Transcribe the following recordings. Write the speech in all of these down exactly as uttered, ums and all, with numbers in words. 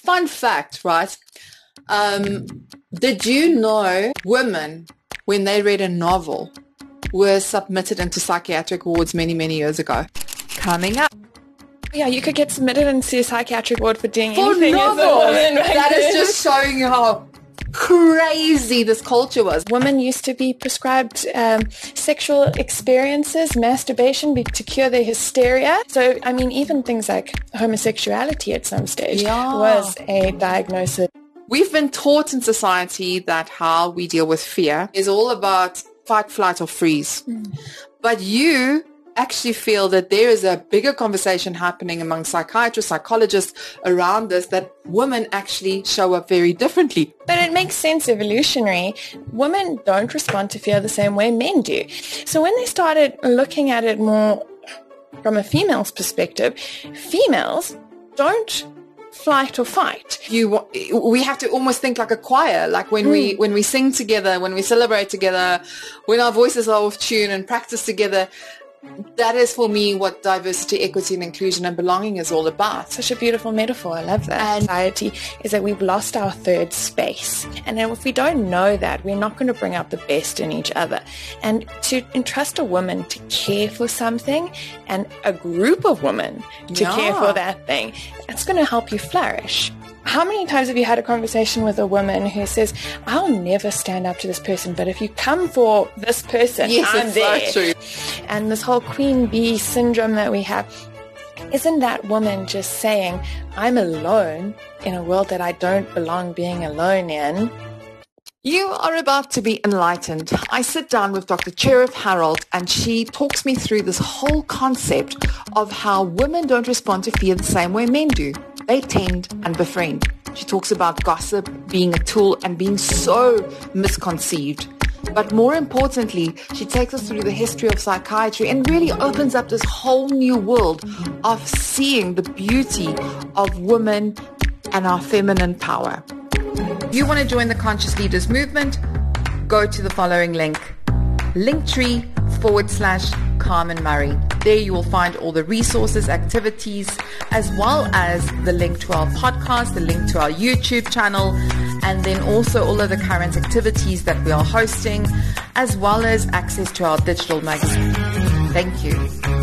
fun fact, right? Um, did you know women, when they read a novel, were submitted into psychiatric wards many, many years ago? Coming up. Yeah, you could get submitted into a psychiatric ward for doing for anything. novels. That is just showing you how crazy this culture was. Women used to be prescribed um, sexual experiences, masturbation be- to cure their hysteria. So, I mean, even things like homosexuality at some stage Yeah. was a diagnosis. We've been taught in society that how we deal with fear is all about fight, flight, or freeze. Mm. But you actually feel that there is a bigger conversation happening among psychiatrists, psychologists around this, that women actually show up very differently. But it makes sense evolutionary. Women don't respond to fear the same way men do. So when they started looking at it more from a female's perspective, females don't flight or fight. You, we have to almost think like a choir, like when mm. we when we sing together, when we celebrate together, when our voices are off tune and practice together. That is for me what diversity, equity and inclusion and belonging is all about. Such a beautiful metaphor. I love that. And society is that we've lost our third space. And if we don't know that, we're not going to bring out the best in each other. And to entrust a woman to care for something and a group of women to yeah. care for that thing, it's going to help you flourish. How many times have you had a conversation with a woman who says, I'll never stand up to this person, but if you come for this person, yes, I'm there. So true. And this whole queen bee syndrome that we have, isn't that woman just saying, I'm alone in a world that I don't belong being alone in? You are about to be enlightened. I sit down with Doctor Cherith Harold and she talks me through this whole concept of how women don't respond to fear the same way men do. They tend and befriend. She talks about gossip being a tool and being so misconceived. But more importantly, she takes us through the history of psychiatry and really opens up this whole new world of seeing the beauty of women and our feminine power. If you want to join the Conscious Leaders movement, go to the following link. Linktree forward slash Carmen Murray. There you will find all the resources, activities, as well as the link to our podcast, the link to our YouTube channel, and then also all of the current activities that we are hosting, as well as access to our digital magazine. Thank you.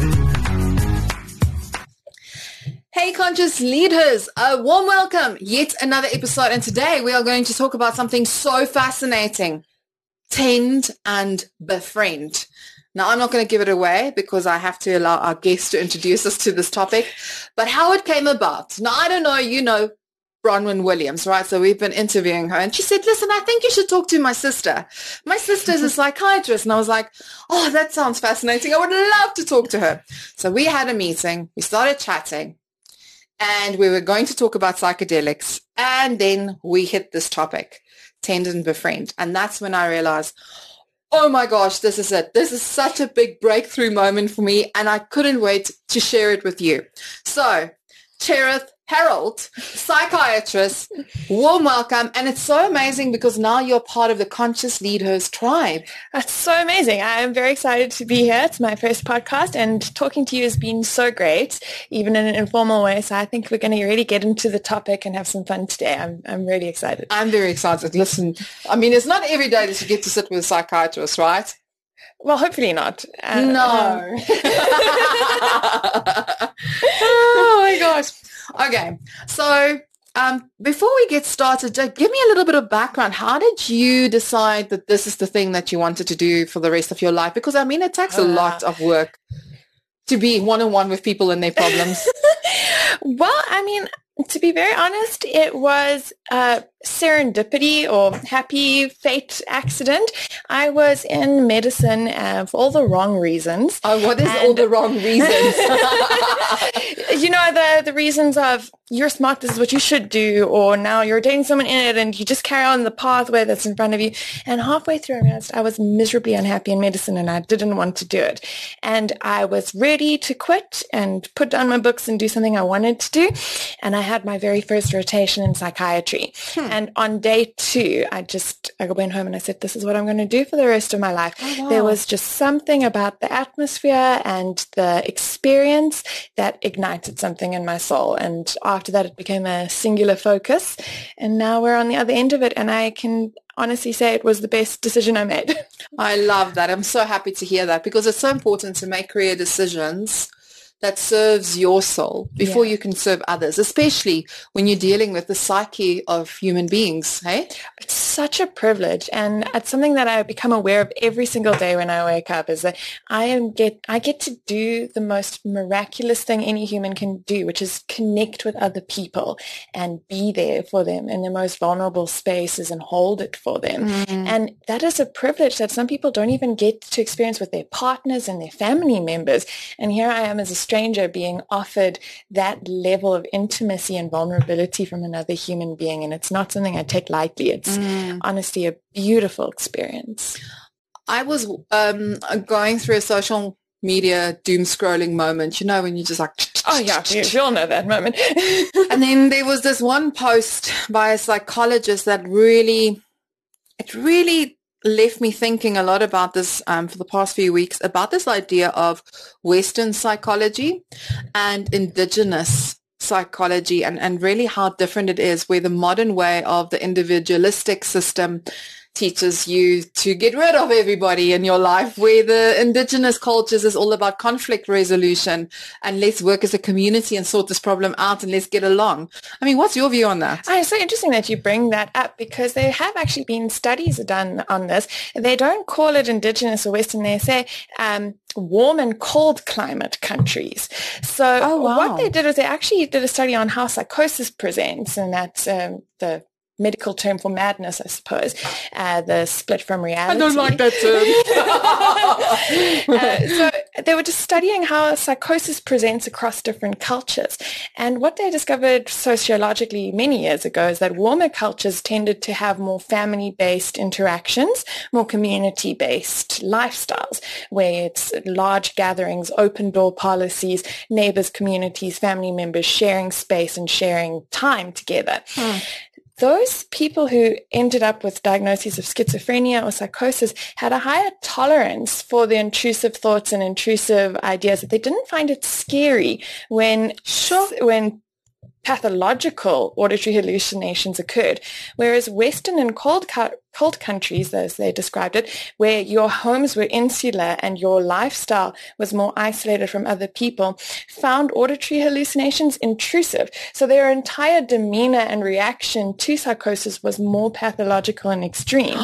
Hey Conscious Leaders, a warm welcome. Yet another episode, and today we are going to talk about something so fascinating. Tend and befriend. Now, I'm not going to give it away because I have to allow our guests to introduce us to this topic, but how it came about. Now, I don't know, you know Bronwyn Williams, right? So we've been interviewing her and she said, listen, I think you should talk to my sister. My sister is a psychiatrist. And I was like, oh, that sounds fascinating. I would love to talk to her. So we had a meeting. We started chatting and we were going to talk about psychedelics. And then we hit this topic, tend and befriend. And that's when I realized, oh my gosh, this is it. This is such a big breakthrough moment for me, and I couldn't wait to share it with you. So, Cherith Harold, psychiatrist, warm welcome. And it's so amazing because now you're part of the Conscious Leaders tribe. That's so amazing. I am very excited to be here. It's my first podcast and talking to you has been so great, even in an informal way. So I think we're going to really get into the topic and have some fun today. I'm I'm really excited. I'm very excited. Listen, I mean, it's not every day that you get to sit with a psychiatrist, right? Well, hopefully not. Uh, no. Um. Oh my gosh. Okay, so um, before we get started, Jack, give me a little bit of background. How did you decide that this is the thing that you wanted to do for the rest of your life? Because, I mean, it takes a uh, lot of work to be one-on-one with people and their problems. Well, I mean, to be very honest, it was uh, serendipity or happy fate accident. I was in medicine uh, for all the wrong reasons. Oh, what is and all the wrong reasons? You know, the, the reasons of you're smart, this is what you should do, or now you're dating someone in it and you just carry on the pathway that's in front of you. And halfway through, I realized I was miserably unhappy in medicine and I didn't want to do it. And I was ready to quit and put down my books and do something I wanted to do. And I had my very first rotation in psychiatry. Hmm. And on day two, I just, I went home and I said, this is what I'm going to do for the rest of my life. Oh, wow. There was just something about the atmosphere and the experience that ignited something in my soul. And after that, it became a singular focus. And now we're on the other end of it. And I can honestly say it was the best decision I made. I love that. I'm so happy to hear that, because it's so important to make career decisions that serves your soul before Yeah. you can serve others, especially when you're dealing with the psyche of human beings, hey? It's such a privilege, and it's something that I become aware of every single day when I wake up, is that I am get I get to do the most miraculous thing any human can do, which is connect with other people and be there for them in the most vulnerable spaces and hold it for them. Mm. And that is a privilege that some people don't even get to experience with their partners and their family members. And here I am as a stranger being offered that level of intimacy and vulnerability from another human being. And it's not something I take lightly. It's Mm. honestly a beautiful experience. I was um, going through a social media doom scrolling moment, you know, when you just like... Oh, yeah, we, we all know that moment. And then there was this one post by a psychologist that really, it really left me thinking a lot about this um, for the past few weeks, about this idea of Western psychology and indigenous psychology, and, and really how different it is, where the modern way of the individualistic system teaches you to get rid of everybody in your life, where the indigenous cultures is all about conflict resolution and let's work as a community and sort this problem out and let's get along. I mean, what's your view on that? Oh, it's so interesting that you bring that up, because there have actually been studies done on this. They don't call it indigenous or Western. They say um, warm and cold climate countries. So Oh, wow. what they did was they actually did a study on how psychosis presents, and that's um, the medical term for madness, I suppose, uh, the split from reality. I don't like that term. uh, so they were just studying how psychosis presents across different cultures. And what they discovered sociologically many years ago is that warmer cultures tended to have more family-based interactions, more community-based lifestyles, where it's large gatherings, open door policies, neighbors, communities, family members sharing space and sharing time together. Hmm. Those people who ended up with diagnoses of schizophrenia or psychosis had a higher tolerance for the intrusive thoughts and intrusive ideas, that they didn't find it scary when, Sure. when pathological auditory hallucinations occurred. Whereas Western and cold, cold countries, as they described it, where your homes were insular and your lifestyle was more isolated from other people, found auditory hallucinations intrusive. So their entire demeanor and reaction to psychosis was more pathological and extreme.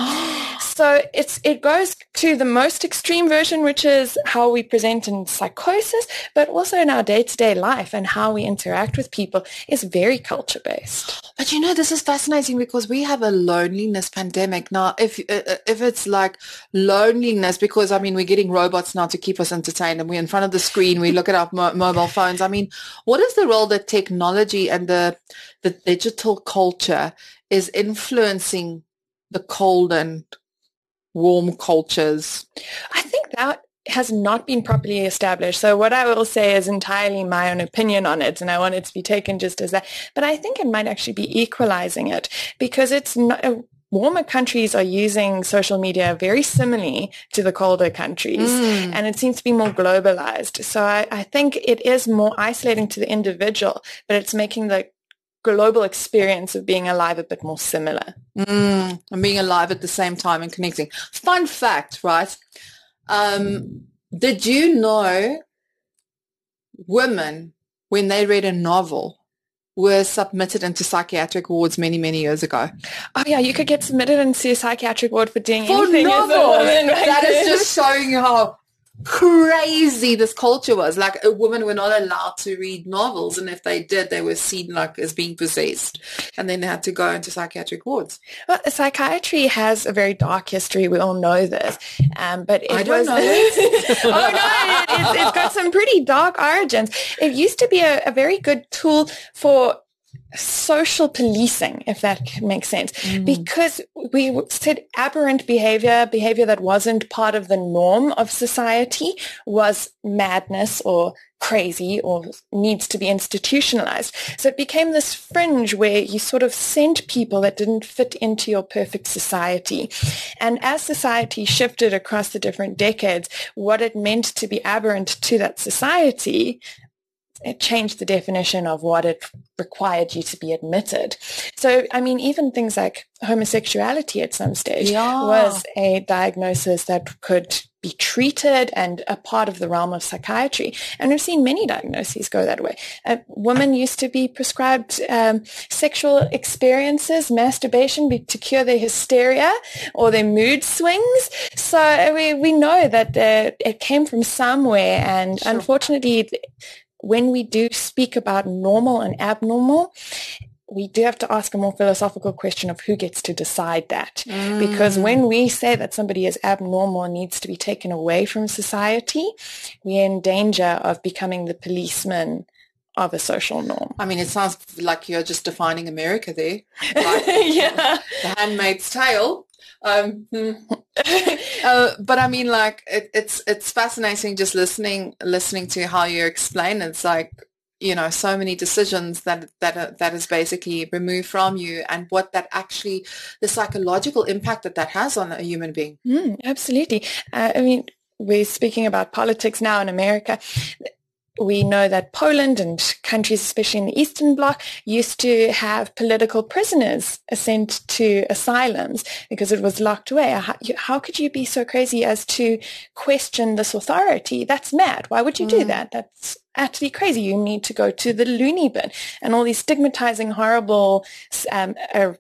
So it's it goes to the most extreme version, which is how we present in psychosis, but also in our day-to-day life and how we interact with people is very culture-based. But you know, this is fascinating, because we have a loneliness pandemic now. If uh, if it's like loneliness, because I mean, we're getting robots now to keep us entertained, and we're in front of the screen, we look at our mo- mobile phones. I mean, what is the role that technology and the the digital culture is influencing the cold and warm cultures? I think that has not been properly established. So what I will say is entirely my own opinion on it, and I want it to be taken just as that. But I think it might actually be equalizing it, because it's not... Uh, warmer countries are using social media very similarly to the colder countries, mm. and it seems to be more globalized. So I, I think it is more isolating to the individual, but it's making the global experience of being alive a bit more similar. Mm, and being alive at the same time and connecting. Fun fact, right? Um, did you know women, when they read a novel, were submitted into psychiatric wards many, many years ago? Oh, yeah, you could get submitted into a psychiatric ward for doing for anything. novels. As a woman, right? That is just showing you how crazy this culture was. Like, a woman were not allowed to read novels, and if they did, they were seen like as being possessed, and then they had to go into psychiatric wards. Well, psychiatry has a very dark history. We all know this, um, but it I don't was. know it. Oh no, it, it's, it's got some pretty dark origins. It used to be a, a very good tool for social policing, if that makes sense, mm. because we said aberrant behavior, behavior that wasn't part of the norm of society, was madness or crazy or needs to be institutionalized. So it became this fringe where you sort of sent people that didn't fit into your perfect society. And as society shifted across the different decades, what it meant to be aberrant to that society, it changed the definition of what it required you to be admitted. So, I mean, even things like homosexuality at some stage Yeah. was a diagnosis that could be treated and a part of the realm of psychiatry. And we've seen many diagnoses go that way. A woman used to be prescribed um, sexual experiences, masturbation be, to cure their hysteria or their mood swings. So we, we know that uh, it came from somewhere. And Sure. Unfortunately, when we do speak about normal and abnormal, we do have to ask a more philosophical question of who gets to decide that. Mm. Because when we say that somebody is abnormal and needs to be taken away from society, we're in danger of becoming the policeman of a social norm. I mean, it sounds like you're just defining America there. Like Yeah. The Handmaid's Tale. Um, hmm. uh, but I mean, like, it, it's it's fascinating just listening listening to how you explain. It's like, you know, so many decisions that that are, that is basically removed from you, and what that actually, the psychological impact that that has on a human being. Mm, absolutely. Uh, I mean, we're speaking about politics now in America. We know that Poland and countries, especially in the Eastern Bloc, used to have political prisoners sent to asylums because it was locked away. How, how could you be so crazy as to question this authority? That's mad. Why would you do Mm. that? That's actually crazy. You need to go to the loony bin. And all these stigmatizing, horrible um, uh,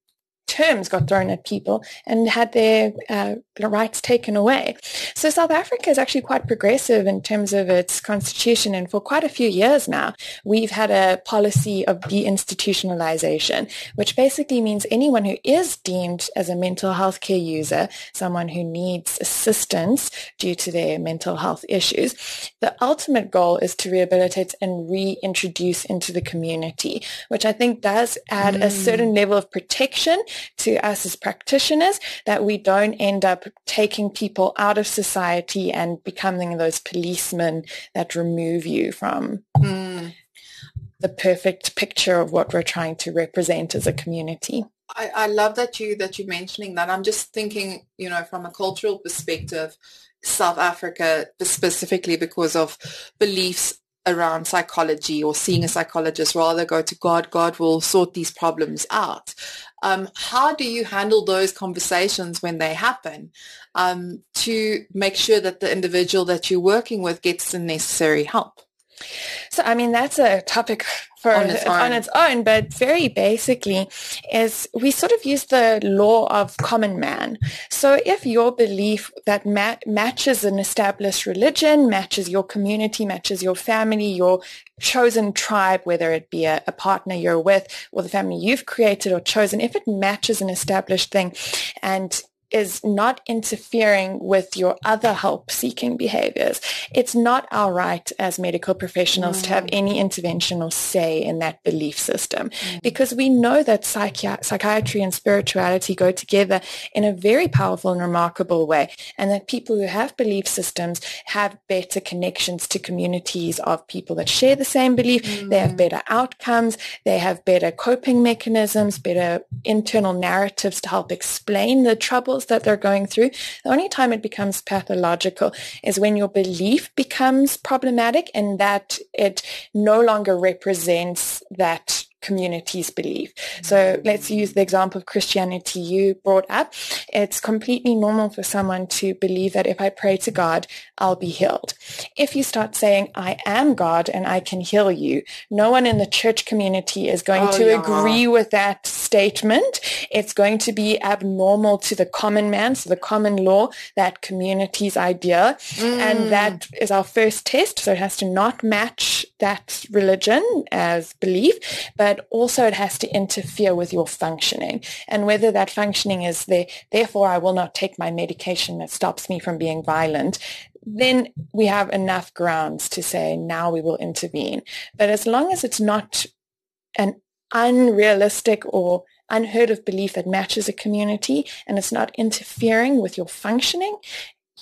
terms got thrown at people and had their uh, rights taken away. So South Africa is actually quite progressive in terms of its constitution, and for quite a few years now, we've had a policy of deinstitutionalization, which basically means anyone who is deemed as a mental health care user, someone who needs assistance due to their mental health issues, the ultimate goal is to rehabilitate and reintroduce into the community, which I think does add Mm. a certain level of protection to us as practitioners, that we don't end up taking people out of society and becoming those policemen that remove you from Mm. the perfect picture of what we're trying to represent as a community. I, I love that you that you're mentioning that. I'm just thinking, you know, from a cultural perspective, South Africa specifically, because of beliefs around psychology or seeing a psychologist, rather go to God. God will sort these problems out. Um, how do you handle those conversations when they happen, um, to make sure that the individual that you're working with gets the necessary help? So, I mean, that's a topic for On its own. on its own, but very basically is we sort of use the law of common man. So if your belief that ma- matches an established religion, matches your community, matches your family, your chosen tribe, whether it be a, a partner you're with or the family you've created or chosen, if it matches an established thing and is not interfering with your other help-seeking behaviors, it's not our right as medical professionals mm. to have any intervention or say in that belief system, mm. because we know that psychi- psychiatry and spirituality go together in a very powerful and remarkable way, and that people who have belief systems have better connections to communities of people that share the same belief. Mm. They have better outcomes. They have better coping mechanisms, better internal narratives to help explain the troubles that they're going through. The only time it becomes pathological is when your belief becomes problematic and that it no longer represents that community's belief. So let's use the example of Christianity you brought up. It's completely normal for someone to believe that if I pray to God, I'll be healed. If you start saying, I am God and I can heal you, no one in the church community is going oh, to yeah. agree with that statement. It's going to be abnormal to the common man, so the common law, that community's idea. Mm. And that is our first test. So it has to not match that religion as belief, but also it has to interfere with your functioning. And whether that functioning is there, therefore I will not take my medication that stops me from being violent, then we have enough grounds to say now we will intervene. But as long as it's not an unrealistic or unheard of belief that matches a community and it's not interfering with your functioning,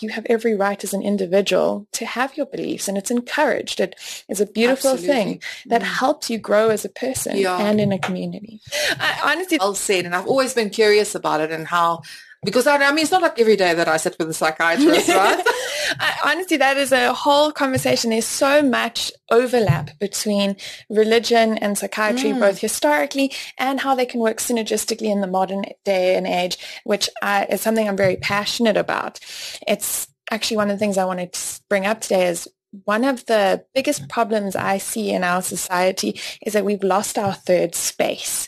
you have every right as an individual to have your beliefs, and it's encouraged. It is a beautiful Absolutely. thing that Mm. helps you grow as a person Yeah. and in a community. I, honestly, Well said, and I've always been curious about it and how, because I, I mean, it's not like every day that I sit with a psychiatrist, right? I, honestly, that is a whole conversation. There's so much overlap between religion and psychiatry, Mm. both historically and how they can work synergistically in the modern day and age, which I, is something I'm very passionate about. It's actually one of the things I wanted to bring up today is one of the biggest problems I see in our society is that we've lost our third space.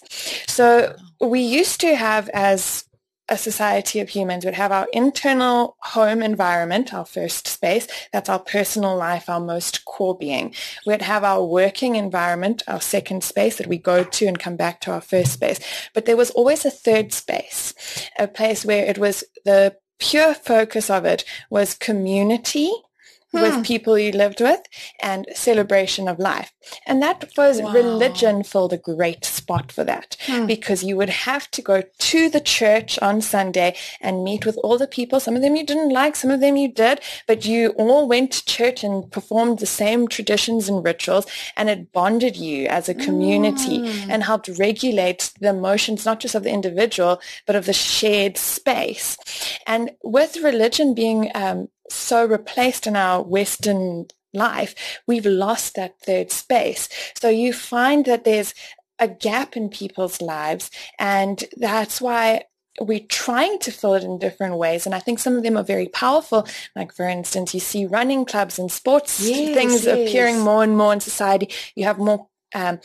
So we used to have, as a society of humans, would have our internal home environment, our first space. That's our personal life, our most core being. We'd have our working environment, our second space that we go to and come back to our first space. But there was always a third space, a place where it was the pure focus of it was community Hmm. with people you lived with and celebration of life. And that was Wow. religion filled a great spot for that Hmm. because you would have to go to the church on Sunday and meet with all the people. Some of them you didn't like, some of them you did, but you all went to church and performed the same traditions and rituals, and it bonded you as a community Mm. and helped regulate the emotions, not just of the individual, but of the shared space. And with religion being um, so replaced in our Western life, we've lost that third space. So you find that there's a gap in people's lives, and that's why we're trying to fill it in different ways. And I think some of them are very powerful. Like, for instance, you see running clubs and sports Yes, things yes. appearing more and more in society. You have more um,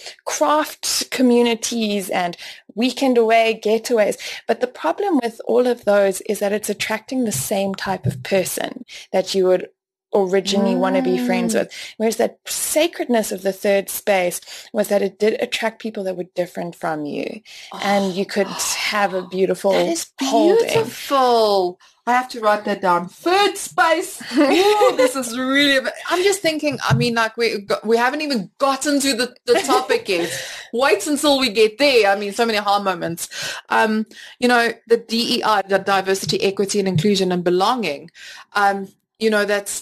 craft communities and weekend away getaways. But the problem with all of those is that it's attracting the same type of person that you would originally mm. want to be friends with. Whereas that sacredness of the third space was that it did attract people that were different from you. Oh, and you could have a beautiful That is holding. beautiful. I have to write that down. Third space. Ooh, this is really, I'm just thinking, I mean, like we we haven't even gotten to the, the topic yet. Wait until we get there. I mean, so many aha moments. Um, you know, the D E I, the diversity, equity, and inclusion and belonging. Um, you know, that's,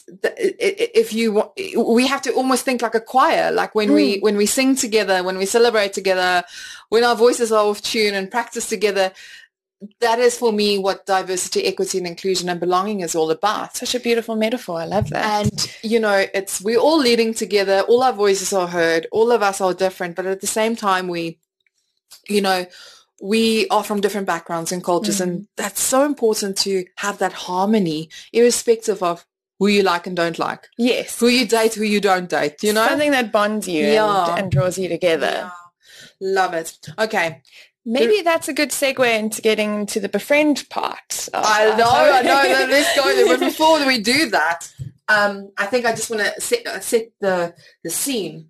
if you, we have to almost think like a choir, like when mm. we, when we sing together, when we celebrate together, when our voices are off tune and practice together. That is for me what diversity, equity, and inclusion and belonging is all about. Such a beautiful metaphor. I love that. And, you know, it's, we're all leading together. All our voices are heard. All of us are different. But at the same time, we, you know, we are from different backgrounds and cultures. Mm. And that's so important to have that harmony, irrespective of who you like and don't like. Yes. Who you date, who you don't date, you know? Something that bonds you yeah. and, and draws you together. Yeah. Love it. Okay. Maybe that's a good segue into getting to the befriend part. I know, I know. Let's go there. But before we do that, um, I think I just want to set, uh, set the the scene.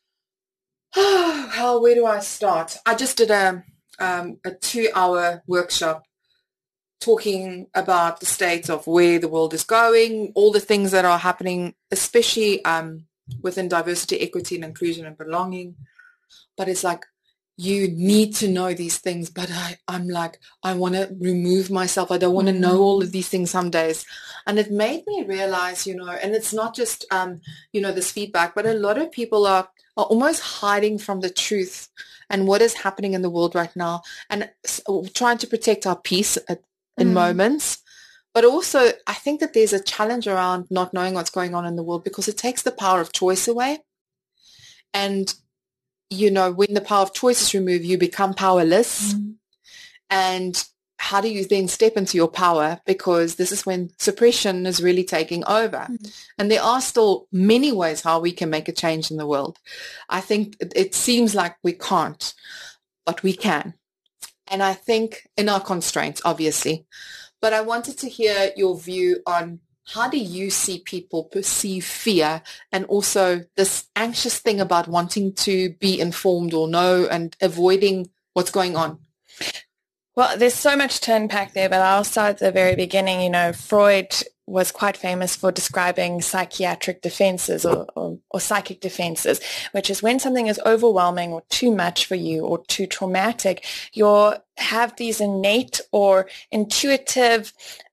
Oh, how, where do I start? I just did a um, a two-hour workshop talking about the state of where the world is going, all the things that are happening, especially um, within diversity, equity, and inclusion and belonging. But it's like, you need to know these things, but I, I'm like, I want to remove myself. I don't want to know all of these things some days. And it made me realize, you know, and it's not just, um, you know, this feedback, but a lot of people are, are almost hiding from the truth and what is happening in the world right now, and trying to protect our peace at, in mm. moments. But also, I think that there's a challenge around not knowing what's going on in the world because it takes the power of choice away. And you know, when the power of choice is removed, you become powerless. Mm. And how do you then step into your power? Because this is when suppression is really taking over. Mm. And there are still many ways how we can make a change in the world. I think it, it seems like we can't, but we can. And I think in our constraints, obviously. But I wanted to hear your view on how do you see people perceive fear and also this anxious thing about wanting to be informed or know and avoiding what's going on? Well, there's so much to unpack there, but I'll start at the very beginning. You know, Freud was quite famous for describing psychiatric defenses or, or, or psychic defenses, which is when something is overwhelming or too much for you or too traumatic, you have these innate or intuitive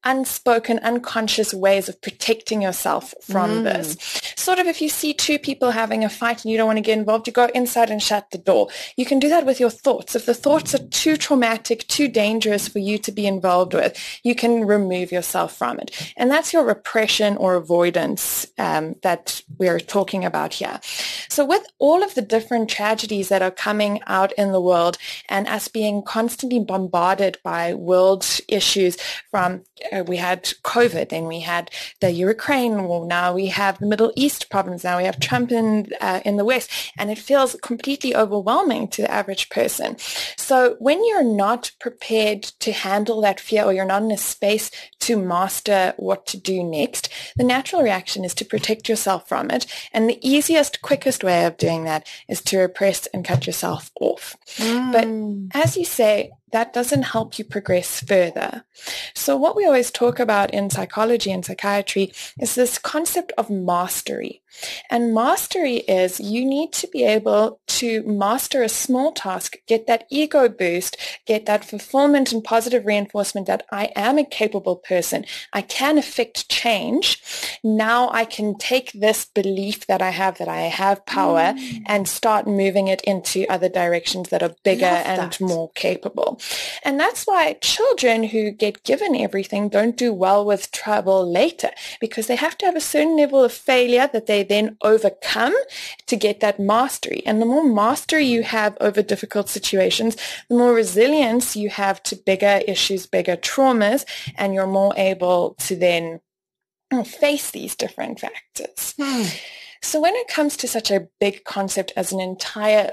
unspoken, unconscious ways of protecting yourself from mm. this. Sort of if you see two people having a fight and you don't want to get involved, you go inside and shut the door. You can do that with your thoughts. If the thoughts are too traumatic, too dangerous for you to be involved with, you can remove yourself from it. And that's your repression or avoidance um, that we're talking about here. So with all of the different tragedies that are coming out in the world and us being constantly bombarded by world issues from uh, we had COVID, then we had the Ukraine war, now we have the Middle East problems, now we have Trump in, uh, in the West, and it feels completely overwhelming to the average person. So when you're not prepared to handle that fear, or you're not in a space to master what to do next, the natural reaction is to protect yourself from it. And the easiest, quickest way of doing that is to repress and cut yourself off. Mm. But as you say, that doesn't help you progress further. So what we always talk about in psychology and psychiatry is this concept of mastery. And mastery is you need to be able to master a small task, get that ego boost, get that fulfillment and positive reinforcement that I am a capable person. I can affect change. Now I can take this belief that I have, that I have power, mm. and start moving it into other directions that are bigger and more capable. And that's why children who get given everything don't do well with trouble later, because they have to have a certain level of failure that they then overcome to get that mastery. And the more mastery you have over difficult situations, the more resilience you have to bigger issues, bigger traumas, and you're more able to then face these different factors. Hmm. So when it comes to such a big concept as an entire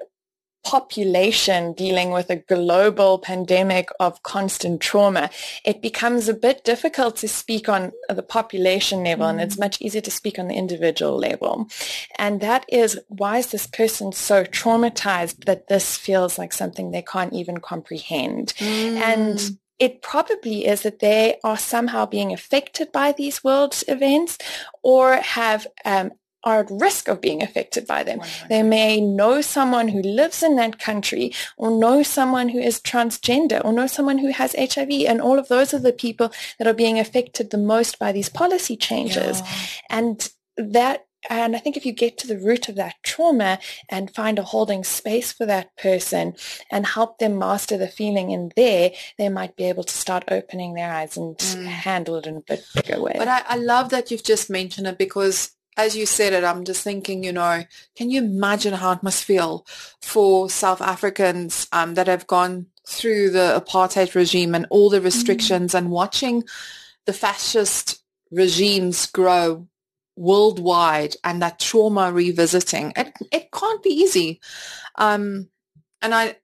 population dealing with a global pandemic of constant trauma, it becomes a bit difficult to speak on the population level, mm. and it's much easier to speak on the individual level. And that is, why is this person so traumatized that this feels like something they can't even comprehend? Mm. And it probably is that they are somehow being affected by these world events, or have um, are at risk of being affected by them. one hundred They may know someone who lives in that country, or know someone who is transgender, or know someone who has H I V, and all of those are the people that are being affected the most by these policy changes. Yeah. And that And I think if you get to the root of that trauma and find a holding space for that person and help them master the feeling in there, they might be able to start opening their eyes and mm. handle it in a bit bigger way. But I, I love that you've just mentioned it, because as you said it, I'm just thinking, you know, can you imagine how it must feel for South Africans um, that have gone through the apartheid regime and all the restrictions mm. and watching the fascist regimes grow worldwide, and that trauma revisiting? It it can't be easy. Um, and I,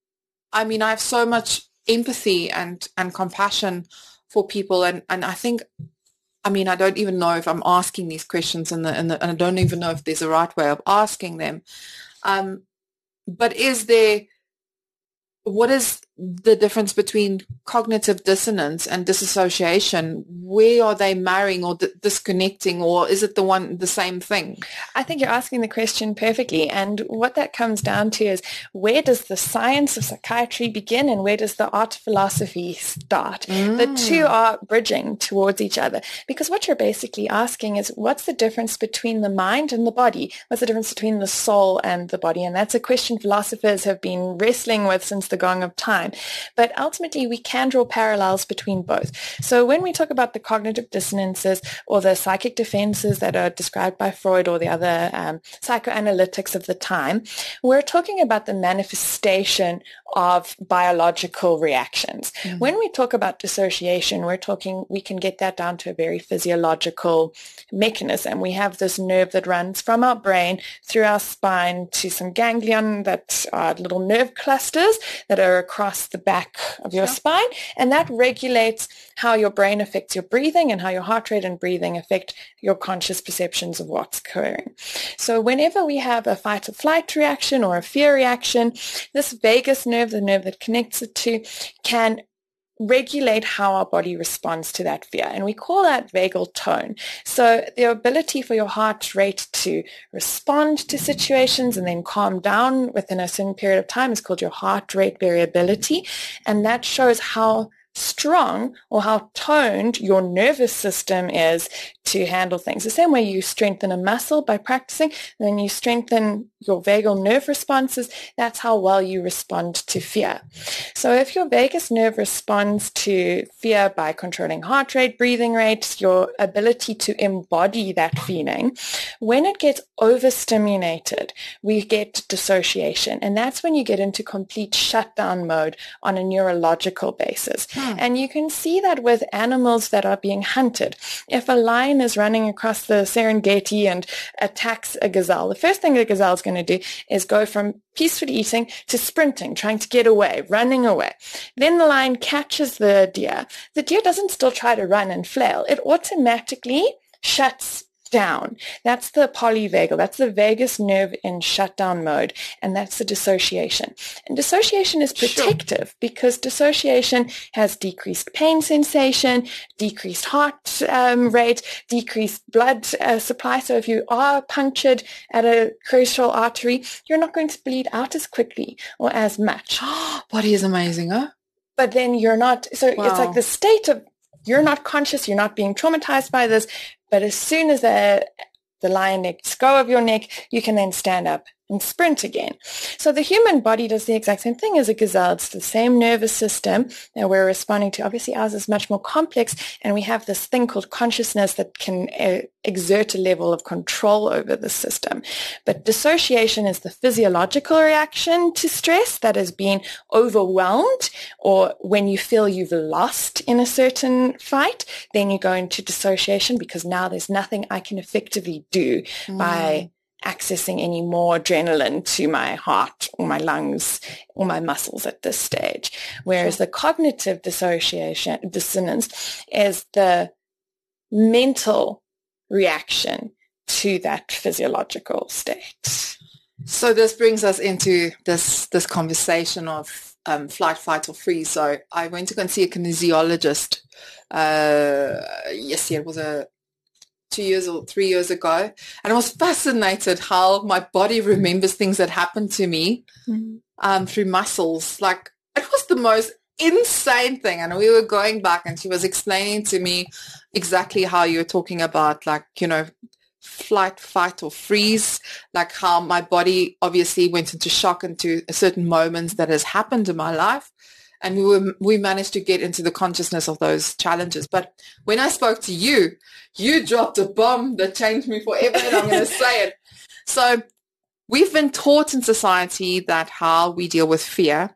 I mean, I have so much empathy and, and compassion for people, and, and I think, I mean, I don't even know if I'm asking these questions in the, in the, and I don't even know if there's a right way of asking them. Um, but is there, what is the difference between cognitive dissonance and disassociation? Where are they marrying or d- disconnecting, or is it the one, the same thing? I think you're asking the question perfectly. And what that comes down to is, where does the science of psychiatry begin and where does the art of philosophy start? Mm. The two are bridging towards each other, because what you're basically asking is, what's the difference between the mind and the body? What's the difference between the soul and the body? And that's a question philosophers have been wrestling with since the gong of time. But ultimately, we can draw parallels between both. So when we talk about the cognitive dissonances or the psychic defenses that are described by Freud or the other um, psychoanalytics of the time, we're talking about the manifestation of biological reactions. Mm-hmm. When we talk about dissociation, we're talking, we can get that down to a very physiological mechanism. We have this nerve that runs from our brain through our spine to some ganglion that are little nerve clusters that are across the back of your sure. spine, and that regulates how your brain affects your breathing and how your heart rate and breathing affect your conscious perceptions of what's occurring. So whenever we have a fight or flight reaction or a fear reaction, this vagus nerve, the nerve that connects the two, can regulate how our body responds to that fear. And we call that vagal tone. So the ability for your heart rate to respond to situations and then calm down within a certain period of time is called your heart rate variability. And that shows how strong or how toned your nervous system is to handle things. The same way you strengthen a muscle by practicing, then you strengthen your vagal nerve responses. That's how well you respond to fear. So if your vagus nerve responds to fear by controlling heart rate, breathing rate, your ability to embody that feeling, when it gets overstimulated, we get dissociation. And that's when you get into complete shutdown mode on a neurological basis. Hmm. And you can see that with animals that are being hunted. If a lion is running across the Serengeti and attacks a gazelle, the first thing the gazelle is going to do is go from peacefully eating to sprinting, trying to get away, running away. Then the lion catches the deer. The deer doesn't still try to run and flail. It automatically shuts down. That's the polyvagal. That's the vagus nerve in shutdown mode, and that's the dissociation. And dissociation is protective sure. because dissociation has decreased pain sensation, decreased heart um, rate, decreased blood uh, supply. So if you are punctured at a crucial artery, you're not going to bleed out as quickly or as much. Body is amazing, huh? But then you're not, so wow. it's like the state of, you're not conscious, you're not being traumatized by this, but as soon as the, the lion lets go of your neck, you can then stand up and sprint again. So the human body does the exact same thing as a gazelle. It's the same nervous system that we're responding to. Obviously, ours is much more complex, and we have this thing called consciousness that can uh, exert a level of control over the system. But dissociation is the physiological reaction to stress that has been overwhelmed, or when you feel you've lost in a certain fight, then you go into dissociation because now there's nothing I can effectively do mm. by accessing any more adrenaline to my heart or my lungs or my muscles at this stage. Whereas sure. the cognitive dissociation, dissonance is the mental reaction to that physiological state. So this brings us into this, this conversation of um, flight, fight or freeze. So I went to go and see a kinesiologist. Uh, yes, yeah, it was a two years or three years ago. And I was fascinated how my body remembers things that happened to me mm-hmm. um, through muscles. Like, it was the most insane thing. And we were going back and she was explaining to me exactly how you were talking about, like, you know, flight, fight or freeze, like how my body obviously went into shock into certain moments that has happened in my life. And we were, we managed to get into the consciousness of those challenges. But when I spoke to you, you dropped a bomb that changed me forever, and I'm going to say it. So we've been taught in society that how we deal with fear,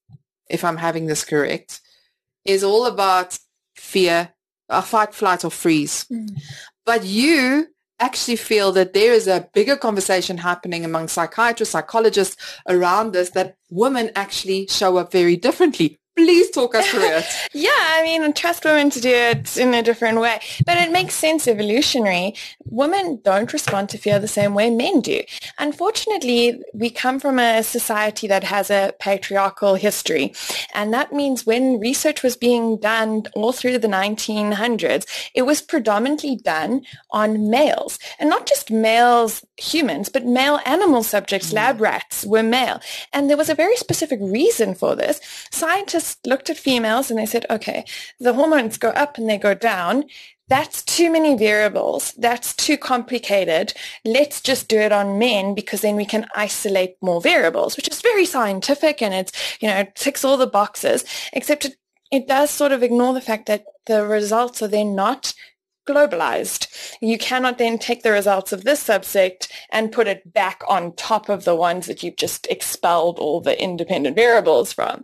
if I'm having this correct, is all about fear, uh, fight, flight, or freeze. Mm. But you actually feel that there is a bigger conversation happening among psychiatrists, psychologists around this, that women actually show up very differently. Please talk us through it. Yeah, I mean, trust women to do it in a different way. But it makes sense evolutionary. Women don't respond to fear the same way men do. Unfortunately, we come from a society that has a patriarchal history. And that means when research was being done all through the nineteen hundreds, it was predominantly done on males. And not just males, humans, but male animal subjects, mm. lab rats were male. And there was a very specific reason for this. Scientists looked at females and they said, okay, the hormones go up and they go down. That's too many variables. That's too complicated. Let's just do it on men because then we can isolate more variables, which is very scientific and it's, you know, it ticks all the boxes, except it, it does sort of ignore the fact that the results are then not globalized. You cannot then take the results of this subsect and put it back on top of the ones that you've just expelled all the independent variables from.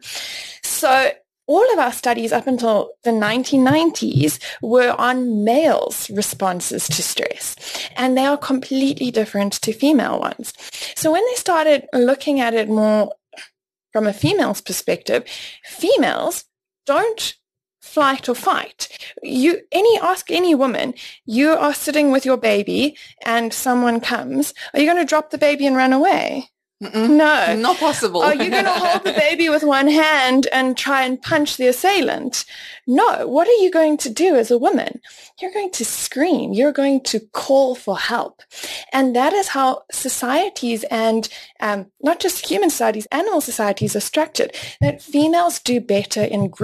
So all of our studies up until the nineteen nineties were on males' responses to stress, and they are completely different to female ones. So when they started looking at it more from a female's perspective, females don't flight or fight. You any ask any woman, you are sitting with your baby and someone comes, are you going to drop the baby and run away? Mm-mm, no. Not possible. Are you going to hold the baby with one hand and try and punch the assailant? No. What are you going to do as a woman? You're going to scream. You're going to call for help. And that is how societies and um, not just human societies, animal societies are structured, that females do better in groups.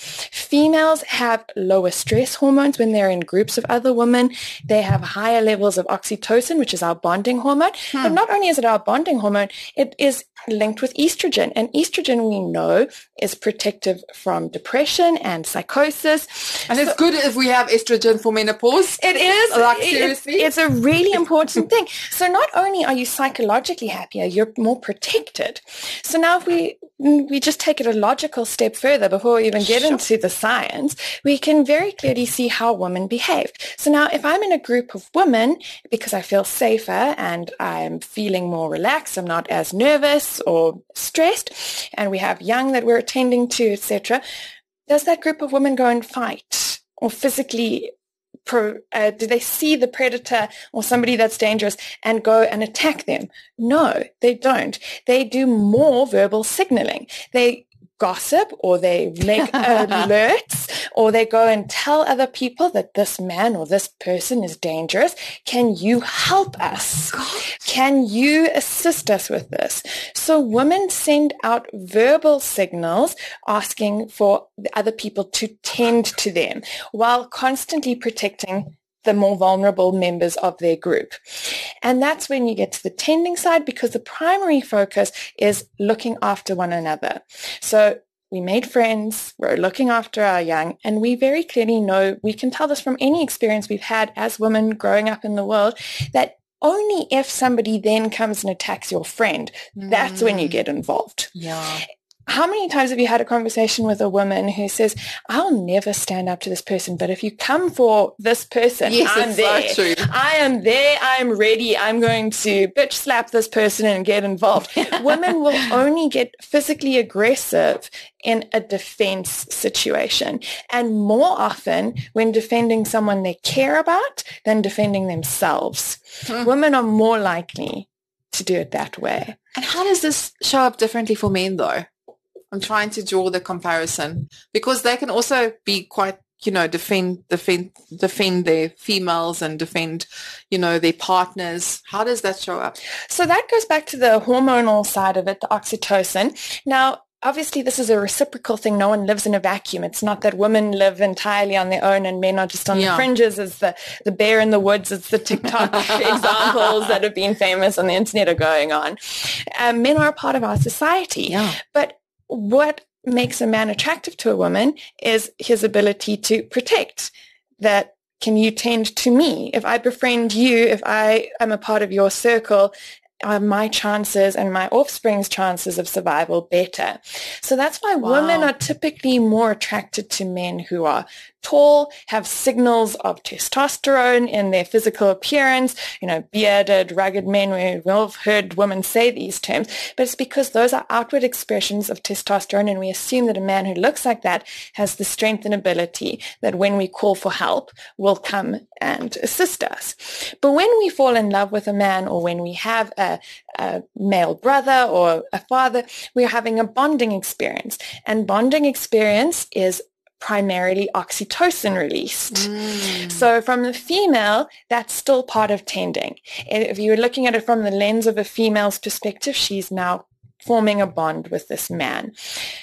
Females have lower stress hormones when they're in groups of other women. They have higher levels of oxytocin, which is our bonding hormone. Hmm. But not only is it our bonding hormone, it is linked with estrogen. And estrogen, we know, is protective from depression and psychosis. And so, it's good if we have estrogen for menopause. It is. Like, seriously? It's, it's a really important thing. So not only are you psychologically happier, you're more protected. So now if we we just take it a logical step further before we even get sure. into the science, we can very clearly see how women behave. So now if I'm in a group of women, because I feel safer and I'm feeling more relaxed, I'm not as nervous or stressed, and we have young that we're attending to, et cetera, does that group of women go and fight or physically Pro, uh, do they see the predator or somebody that's dangerous and go and attack them? No, they don't. They do more verbal signaling. They gossip, or they make alerts, or they go and tell other people that this man or this person is dangerous. Can you help us? Can you assist us with this? So women send out verbal signals asking for the other people to tend to them while constantly protecting the more vulnerable members of their group. And that's when you get to the tending side, because the primary focus is looking after one another. So we made friends, we're looking after our young, and we very clearly know, we can tell this from any experience we've had as women growing up in the world, that only if somebody then comes and attacks your friend, mm. that's when you get involved. Yeah. How many times have you had a conversation with a woman who says, I'll never stand up to this person, but if you come for this person, yes, I'm there. So true. I am there. I'm ready. I'm going to bitch slap this person and get involved. Women will only get physically aggressive in a defense situation, and more often when defending someone they care about than defending themselves. Hmm. Women are more likely to do it that way. And how does this show up differently for men, though? I'm trying to draw the comparison, because they can also be quite, you know, defend, defend, defend their females and defend, you know, their partners. How does that show up? So that goes back to the hormonal side of it, the oxytocin. Now, obviously, this is a reciprocal thing. No one lives in a vacuum. It's not that women live entirely on their own and men are just on yeah. the fringes. It's the, the bear in the woods. It's the TikTok examples that have been famous on the internet are going on. Um, men are a part of our society. Yeah. But what makes a man attractive to a woman is his ability to protect that. Can you tend to me? If I befriend you, if I am a part of your circle, are my chances and my offspring's chances of survival better? So that's why wow. women are typically more attracted to men who are tall, have signals of testosterone in their physical appearance, you know, bearded, rugged men. We've all heard women say these terms, but it's because those are outward expressions of testosterone, and we assume that a man who looks like that has the strength and ability that when we call for help will come and assist us. But when we fall in love with a man, or when we have a, a male brother or a father, we're having a bonding experience, and bonding experience is primarily oxytocin released. Mm. So from the female, that's still part of tending. If you're looking at it from the lens of a female's perspective, she's now forming a bond with this man.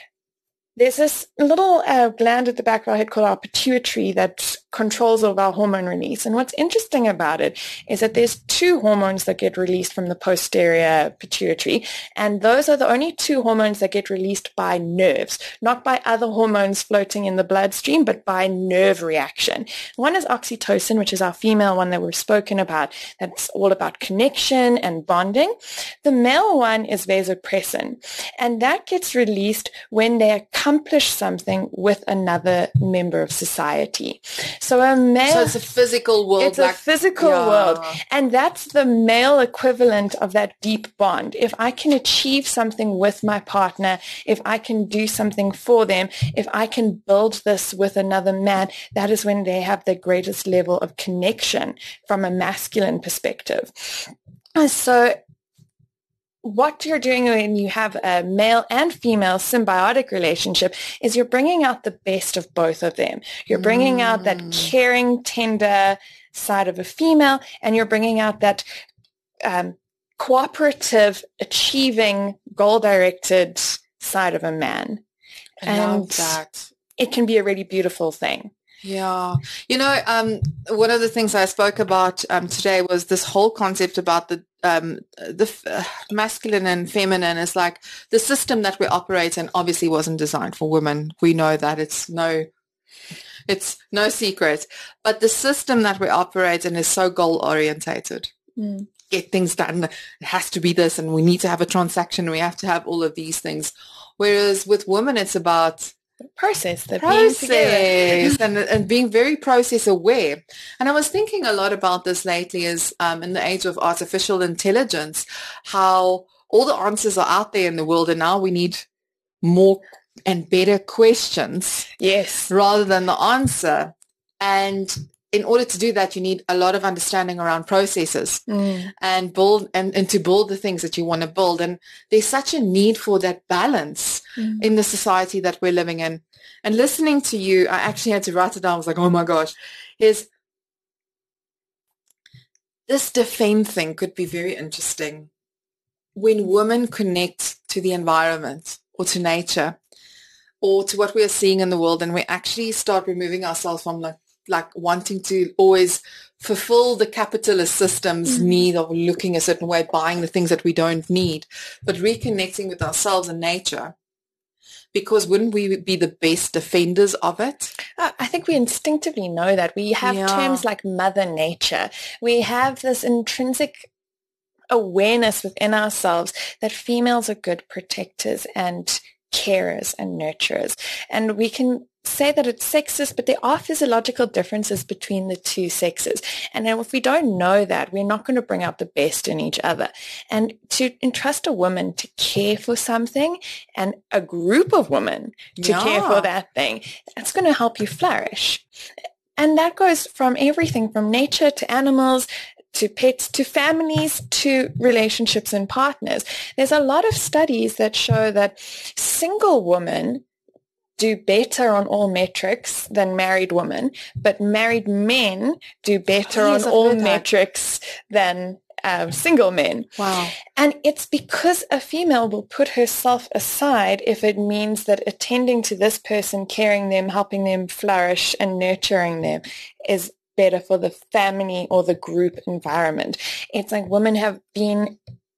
There's this little uh, gland at the back of our head called our pituitary that controls all of our hormone release. And what's interesting about it is that there's two hormones that get released from the posterior pituitary. And those are the only two hormones that get released by nerves, not by other hormones floating in the bloodstream, but by nerve reaction. One is oxytocin, which is our female one that we've spoken about. That's all about connection and bonding. The male one is vasopressin. And that gets released when they accomplish something with another member of society. So a male... So it's a physical world. It's like, a physical yeah. world. And that's the male equivalent of that deep bond. If I can achieve something with my partner, if I can do something for them, if I can build this with another man, that is when they have the greatest level of connection from a masculine perspective. So what you're doing when you have a male and female symbiotic relationship is you're bringing out the best of both of them. You're bringing mm. out that caring, tender side of a female, and you're bringing out that um, cooperative, achieving, goal-directed side of a man. I and love that. it can be a really beautiful thing. Yeah. You know, um, one of the things I spoke about um, today was this whole concept about the um, the uh, masculine and feminine is like the system that we operate in obviously wasn't designed for women. We know that. It's no it's no secret. But the system that we operate in is so goal orientated. Mm. Get things done. It has to be this, and we need to have a transaction. We have to have all of these things. Whereas with women, it's about process, the process, and, and being very process aware. And I was thinking a lot about this lately, is um, in the age of artificial intelligence, how all the answers are out there in the world, and now we need more and better questions, yes, rather than the answer. And in order to do that, you need a lot of understanding around processes mm. and build and, and to build the things that you want to build. And there's such a need for that balance mm. in the society that we're living in. And listening to you, I actually had to write it down. I was like, oh my gosh, is this defend thing could be very interesting. When women connect to the environment or to nature or to what we are seeing in the world, and we actually start removing ourselves from like like wanting to always fulfill the capitalist system's mm-hmm. need of looking a certain way, buying the things that we don't need, but reconnecting with ourselves and nature. Because wouldn't we be the best defenders of it? I think we instinctively know that. We have yeah. terms like Mother Nature. We have this intrinsic awareness within ourselves that females are good protectors and carers and nurturers. And we can say that it's sexist, but there are physiological differences between the two sexes. And if we don't know that, we're not going to bring out the best in each other. And to entrust a woman to care for something and a group of women to yeah. care for that thing, that's going to help you flourish. And that goes from everything from nature to animals, to pets, to families, to relationships and partners. There's a lot of studies that show that single women do better on all metrics than married women, but married men do better oh, yes, on all metrics than um, single men. Wow. And it's because a female will put herself aside if it means that attending to this person, caring them, helping them flourish and nurturing them is better for the family or the group environment. It's like women have been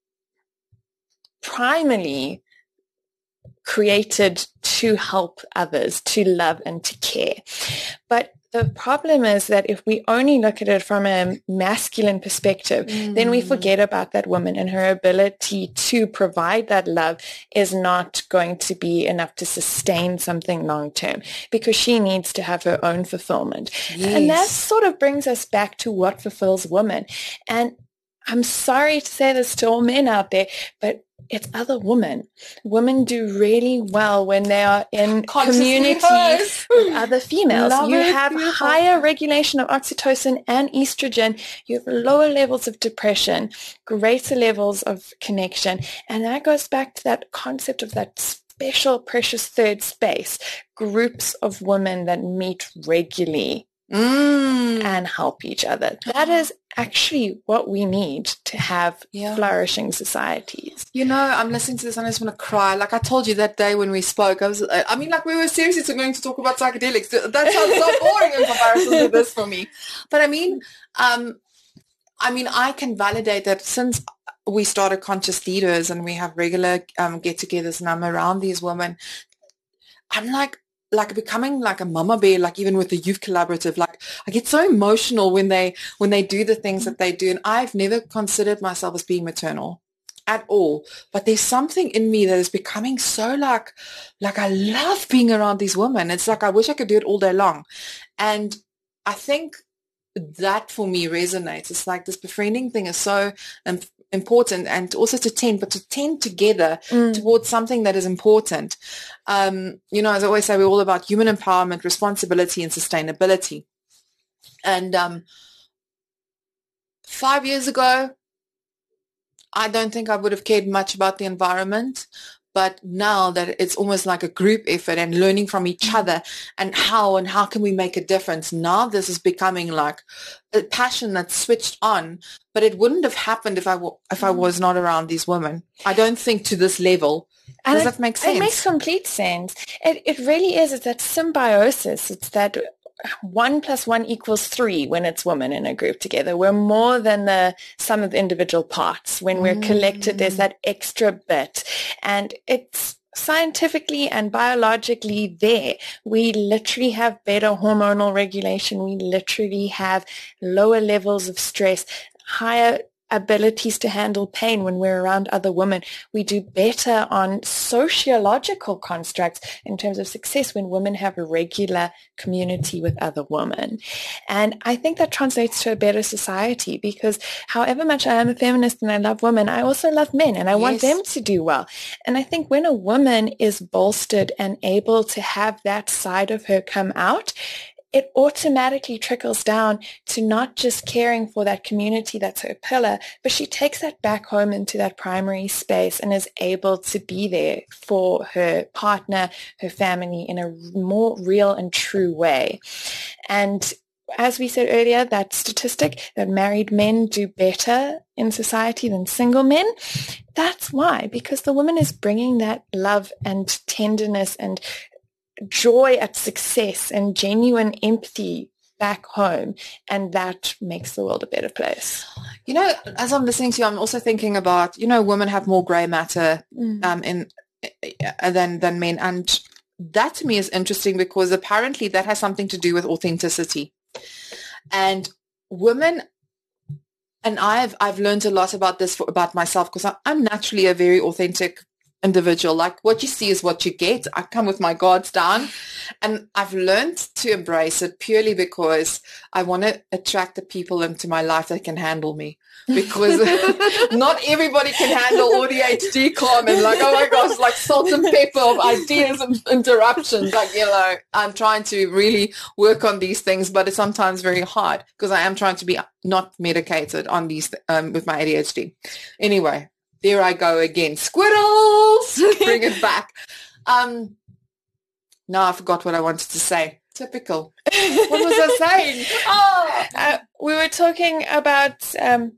primarily created to help others, to love and to care. But the problem is that if we only look at it from a masculine perspective, mm. then we forget about that woman, and her ability to provide that love is not going to be enough to sustain something long term, because she needs to have her own fulfillment. Yes. And that sort of brings us back to what fulfills women. And I'm sorry to say this to all men out there, but it's other women. Women do really well when they are in communities with other females. Love you it. have Beautiful. higher regulation of oxytocin and estrogen. You have lower levels of depression, greater levels of connection. And that goes back to that concept of that special, precious third space, groups of women that meet regularly mm. and help each other. That is actually what we need to have yeah. flourishing societies. You know, I'm listening to this and I just want to cry. Like I told you that day when we spoke, I was, I mean, like we were seriously going to talk about psychedelics. That sounds so boring in comparison to this for me. But I mean, um, I mean, I can validate that since we started Conscious Leaders and we have regular um, get-togethers and I'm around these women, I'm like, like becoming like a mama bear, like even with the youth collaborative, like I get so emotional when they, when they do the things that they do. And I've never considered myself as being maternal at all, but there's something in me that is becoming so like, like I love being around these women. It's like, I wish I could do it all day long. And I think that for me resonates. It's like this befriending thing is so um, important, and also to tend, but to tend together mm. towards something that is important. Um, you know, as I always say, we're all about human empowerment, responsibility, and sustainability. And um, five years ago, I don't think I would have cared much about the environment. But now that it's almost like a group effort and learning from each other and how and how can we make a difference, now this is becoming like a passion that's switched on. But it wouldn't have happened if I, w- if I was not around these women. I don't think to this level And Does it, that make sense? It makes complete sense. It, it really is. It's that symbiosis. It's that one plus one equals three when it's women in a group together. We're more than the sum of the individual parts. When we're mm. collected, there's that extra bit. And it's scientifically and biologically there. We literally have better hormonal regulation. We literally have lower levels of stress, higher abilities to handle pain when we're around other women. We do better on sociological constructs in terms of success when women have a regular community with other women. And I think that translates to a better society, because however much I am a feminist and I love women, I also love men and I yes. want them to do well. And I think when a woman is bolstered and able to have that side of her come out, it automatically trickles down to not just caring for that community that's her pillar, but she takes that back home into that primary space and is able to be there for her partner, her family in a more real and true way. And as we said earlier, that statistic that married men do better in society than single men, that's why, because the woman is bringing that love and tenderness and joy at success and genuine empathy back home, and that makes the world a better place. You know, as I'm listening to you, I'm also thinking about, you know, women have more grey matter mm. um, in uh, than than men, and that to me is interesting because apparently that has something to do with authenticity. And women, and I've I've learned a lot about this for, about myself, because I'm naturally a very authentic individual. Like, what you see is what you get. I come with my guards down, and I've learned to embrace it purely because I want to attract the people into my life that can handle me, because not everybody can handle A D H D calm and like, oh my gosh, like salt and pepper of ideas and interruptions. Like, you know, I'm trying to really work on these things, but it's sometimes very hard because I am trying to be not medicated on these um, with my A D H D. Anyway, there I go again. Squirrels! Bring it back. Um, now I forgot what I wanted to say. Typical. What was I saying? Oh, uh, we were talking about um,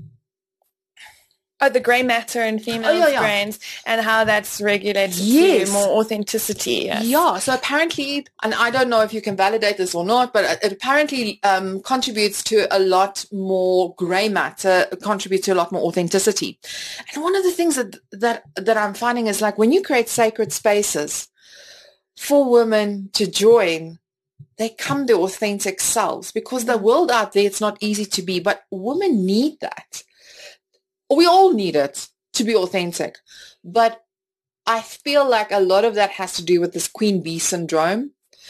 oh, the grey matter in female oh, yeah, yeah. brains and how that's regulated yes. to more authenticity. Yes. Yeah. So apparently, and I don't know if you can validate this or not, but it apparently um, contributes to a lot more grey matter, contributes to a lot more authenticity. And one of the things that that that I'm finding is, like, when you create sacred spaces for women to join, they come their authentic selves, because the world out there, it's not easy to be, but women need that. We all need it to be authentic. But I feel like a lot of that has to do with this queen bee syndrome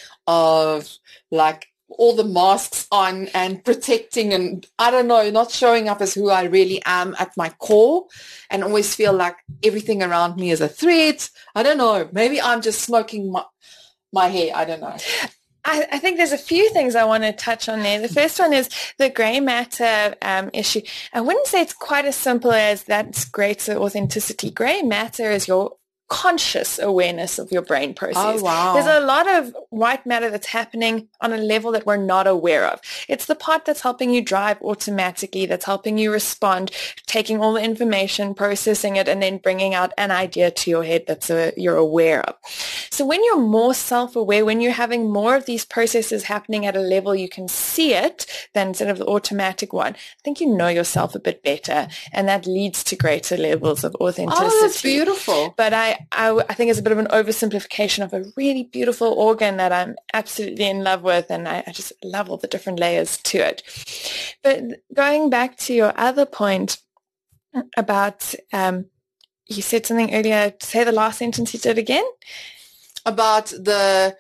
of, like, all the masks on and protecting and, I don't know, not showing up as who I really am at my core, and always feel like everything around me is a threat. I don't know. Maybe I'm just smoking my, my hair. I don't know. I, I think there's a few things I want to touch on there. The first one is the grey matter um, issue. I wouldn't say it's quite as simple as that's greater authenticity. Grey matter is your conscious awareness of your brain process. Oh, wow. There's a lot of white matter that's happening on a level that we're not aware of. It's the part that's helping you drive automatically, that's helping you respond, taking all the information, processing it, and then bringing out an idea to your head that's a, you're aware of. So when you're more self-aware, when you're having more of these processes happening at a level you can see it than instead of the automatic one, I think you know yourself a bit better, and that leads to greater levels of authenticity. Oh, that's beautiful. But I I, I think it's a bit of an oversimplification of a really beautiful organ that I'm absolutely in love with, and I, I just love all the different layers to it. But going back to your other point about, um, you said something earlier, say the last sentence you did again. About the,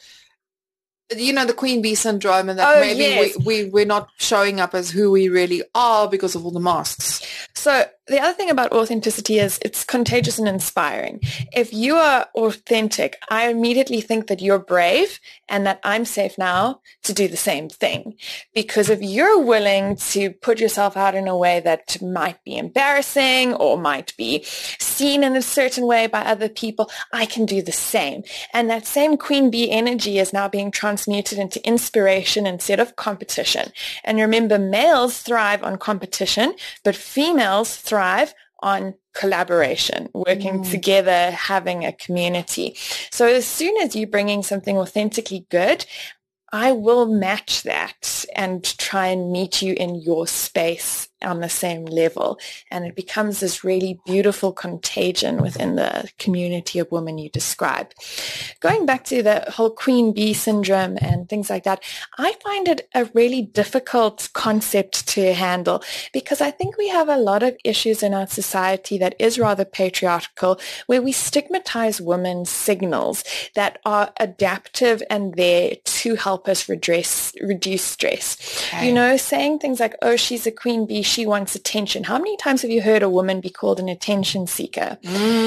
you know, the queen bee syndrome, and that oh, maybe yes. we, we, we're not showing up as who we really are because of all the masks. So the other thing about authenticity is it's contagious and inspiring. If you are authentic, I immediately think that you're brave and that I'm safe now to do the same thing. Because if you're willing to put yourself out in a way that might be embarrassing or might be seen in a certain way by other people, I can do the same. And that same queen bee energy is now being transmuted into inspiration instead of competition. And remember, males thrive on competition, but females thrive on collaboration, working Mm. together, having a community. So as soon as you're bringing something authentically good, I will match that and try and meet you in your space on the same level. And it becomes this really beautiful contagion within the community of women you describe. Going back to the whole queen bee syndrome and things like that, I find it a really difficult concept to handle because I think we have a lot of issues in our society that is rather patriarchal, where we stigmatize women's signals that are adaptive and there to help us redress, reduce stress. Okay. You know, saying things like, oh, she's a queen bee, she wants attention. How many times have you heard a woman be called an attention seeker?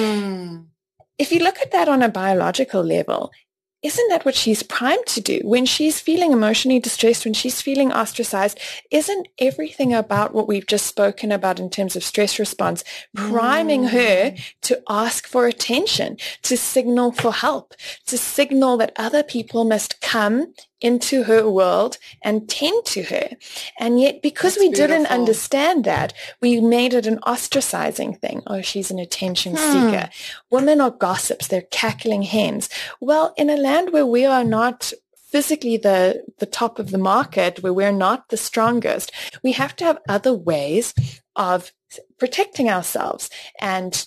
Mm. If you look at that on a biological level, isn't that what she's primed to do? When she's feeling emotionally distressed, when she's feeling ostracized, isn't everything about what we've just spoken about in terms of stress response priming Mm. her to ask for attention, to signal for help, to signal that other people must come into her world and tend to her? And yet, because That's we didn't beautiful. understand that, we made it an ostracizing thing. Oh, she's an attention Hmm. seeker. Women are gossips. They're cackling hens. Well, in a land where we are not physically the, the top of the market, where we're not the strongest, we have to have other ways of protecting ourselves. And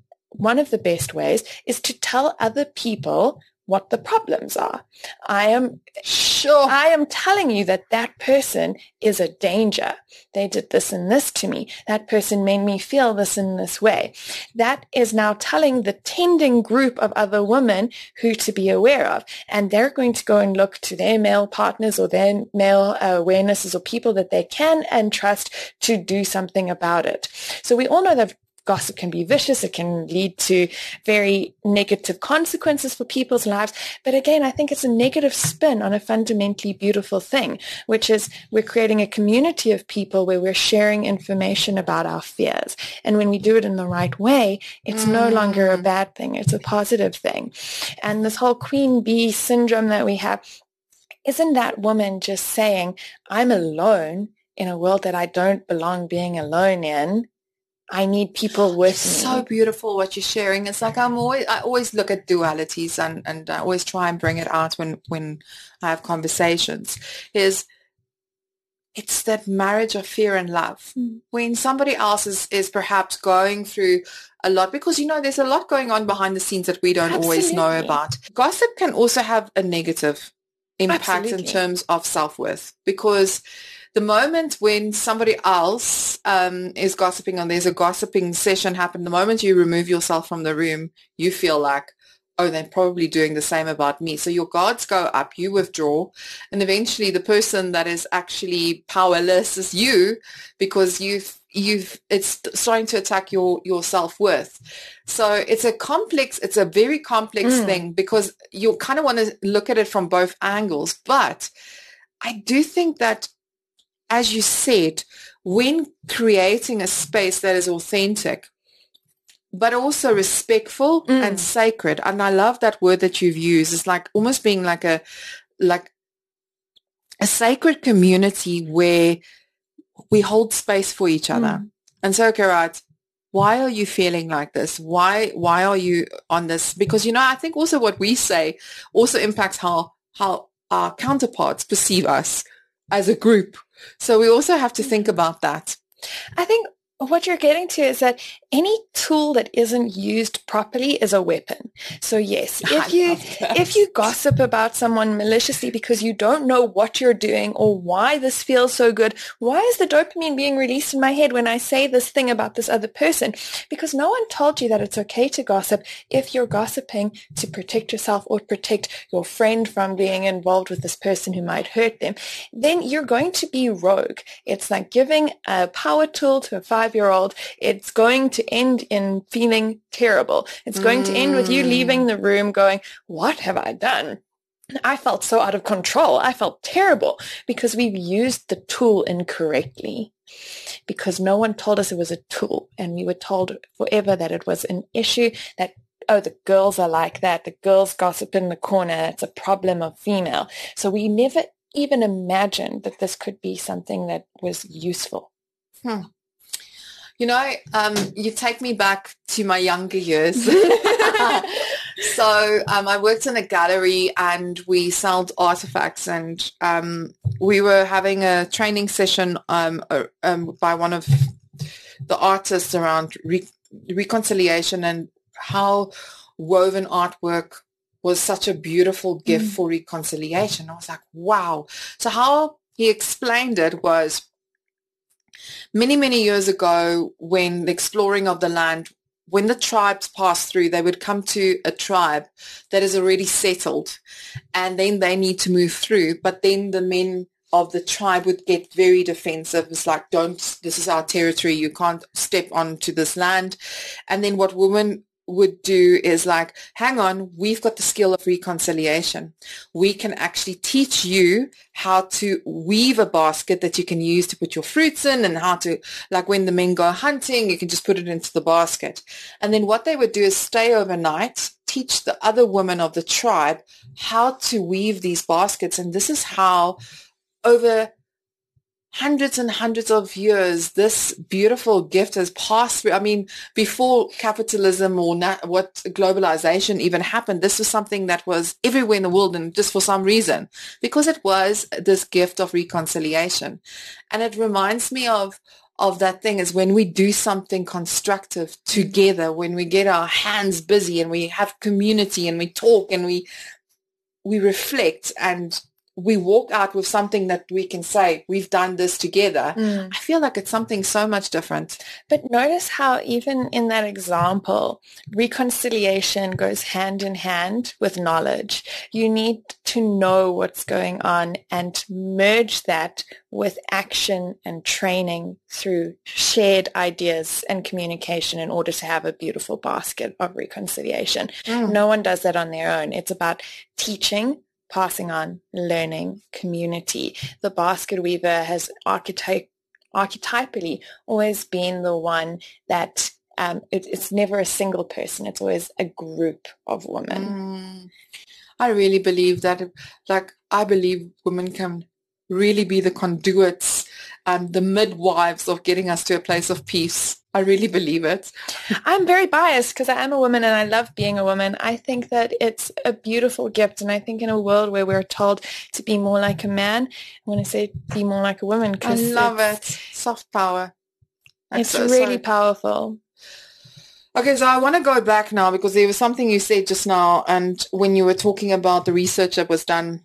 one of the best ways is to tell other people what the problems are. I am Sure. I am telling you that that person is a danger. They did this and this to me. That person made me feel this in this way. That is now telling the tending group of other women who to be aware of. And they're going to go and look to their male partners or their male uh, awarenesses or people that they can and trust to do something about it. So we all know that gossip can be vicious. It can lead to very negative consequences for people's lives. But again, I think it's a negative spin on a fundamentally beautiful thing, which is we're creating a community of people where we're sharing information about our fears. And when we do it in the right way, it's mm. no longer a bad thing. It's a positive thing. And this whole queen bee syndrome that we have, isn't that woman just saying, I'm alone in a world that I don't belong being alone in? I need people with me. So beautiful what you're sharing. It's like I'm always I always look at dualities and, and I always try and bring it out when, when I have conversations. Is it's that marriage of fear and love. Mm. When somebody else is, is perhaps going through a lot, because, you know, there's a lot going on behind the scenes that we don't Absolutely. always know about. Gossip can also have a negative impact Absolutely. in terms of self-worth, because the moment when somebody else um, is gossiping and there's a gossiping session happen, the moment you remove yourself from the room, you feel like, oh, they're probably doing the same about me. So your guards go up, you withdraw, and eventually the person that is actually powerless is you, because you've you've it's starting to attack your your self-worth. So it's a complex, it's a very complex mm. thing, because you kind of want to look at it from both angles. But I do think that, as you said, when creating a space that is authentic, but also respectful mm. and sacred, and I love that word that you've used, it's like almost being like a like a sacred community where we hold space for each other. Mm. And so, okay, right, why are you feeling like this? Why why are you on this? Because, you know, I think also what we say also impacts how how our counterparts perceive us as a group. So we also have to think about that. I think what you're getting to is that any tool that isn't used properly is a weapon. So yes, if you if you gossip about someone maliciously because you don't know what you're doing or why this feels so good, why is the dopamine being released in my head when I say this thing about this other person? Because no one told you that it's okay to gossip if you're gossiping to protect yourself or protect your friend from being involved with this person who might hurt them. Then you're going to be rogue. It's like giving a power tool to a five-year-old. It's going to end in feeling terrible. It's going mm. to end with you leaving the room going, what have I done? I felt so out of control. I felt terrible because we've used the tool incorrectly, because no one told us it was a tool, and we were told forever that it was an issue, that, oh, the girls are like that. The girls gossip in the corner. It's a problem of female. So we never even imagined that this could be something that was useful. Hmm. You know, um, you take me back to my younger years. So um, I worked in a gallery and we sold artifacts, and um, we were having a training session um, uh, um, by one of the artists around re- reconciliation and how woven artwork was such a beautiful gift mm. for reconciliation. I was like, wow. So how he explained it was many, many years ago when the exploring of the land, when the tribes passed through, they would come to a tribe that is already settled, and then they need to move through. But then the men of the tribe would get very defensive. It's like, don't, this is our territory. You can't step onto this land. And then what women would do is like, hang on, we've got the skill of reconciliation. We can actually teach you how to weave a basket that you can use to put your fruits in, and how to, like when the men go hunting, you can just put it into the basket. And then what they would do is stay overnight, teach the other women of the tribe how to weave these baskets. And this is how over hundreds and hundreds of years, this beautiful gift has passed through. I mean, before capitalism or not, what globalization even happened, this was something that was everywhere in the world, and just for some reason, because it was this gift of reconciliation. And it reminds me of of that thing is when we do something constructive together, when we get our hands busy and we have community and we talk and we we reflect and we walk out with something that we can say, we've done this together. Mm. I feel like it's something so much different. But notice how even in that example, reconciliation goes hand in hand with knowledge. You need to know what's going on and merge that with action and training through shared ideas and communication in order to have a beautiful basket of reconciliation. Mm. No one does that on their own. It's about teaching, passing on, learning, community. The basket weaver has archetype, archetypally always been the one that um, it, it's never a single person. It's always a group of women. Mm. I really believe that, like, I believe women can really be the conduits, um, the midwives of getting us to a place of peace. I really believe it. I'm very biased because I am a woman and I love being a woman. I think that it's a beautiful gift, and I think in a world where we're told to be more like a man, I want to say be more like a woman. I love it. Soft power. That's it's so, really so powerful. Okay, so I want to go back now because there was something you said just now, and when you were talking about the research that was done